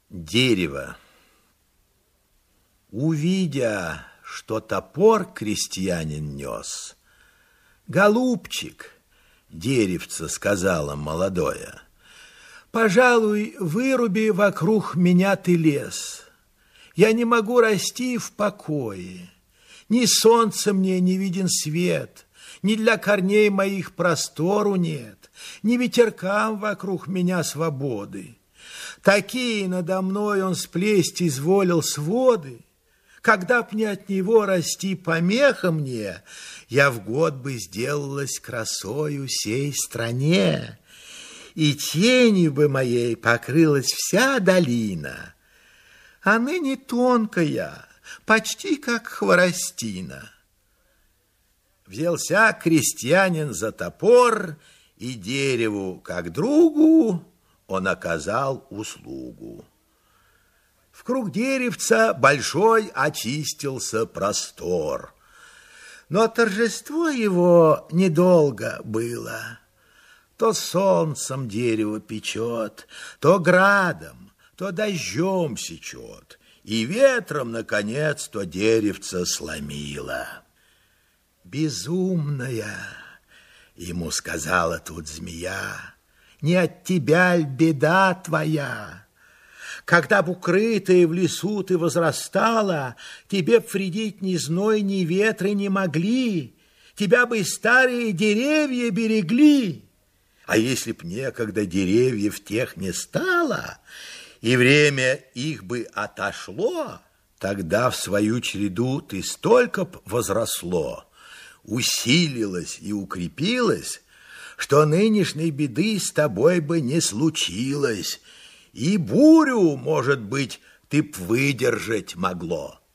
Дерево. Увидя, что топор крестьянин нес, «Голубчик, — деревце сказала молодое, — пожалуй, выруби вокруг меня ты лес. Я не могу расти в покое. Ни солнца мне не виден свет, ни для корней моих простору нет, ни ветеркам вокруг меня свободы. Такие надо мной он сплесть изволил своды. Когда б не от него расти помеха мне, я в год бы сделалась красою сей стране, и тенью бы моей покрылась вся долина, а ныне тонкая, почти как хворостина». Взялся крестьянин за топор, и дереву, как другу, он оказал услугу. Вкруг деревца большой очистился простор. Но торжество его недолго было. То солнцем дерево печет, то градом, то дождем сечет, и ветром, наконец, то деревце сломило. «Безумная, — ему сказала тут змея, — не от тебя ль беда твоя? Когда б укрытая в лесу ты возрастала, тебе б вредить ни зной, ни ветры не могли, тебя бы и старые деревья берегли. А если б некогда деревьев тех не стало, и время их бы отошло, тогда в свою череду ты столько б возросло, усилилось и укрепилось, что нынешней беды с тобой бы не случилось, и бурю, может быть, ты б выдержать могло».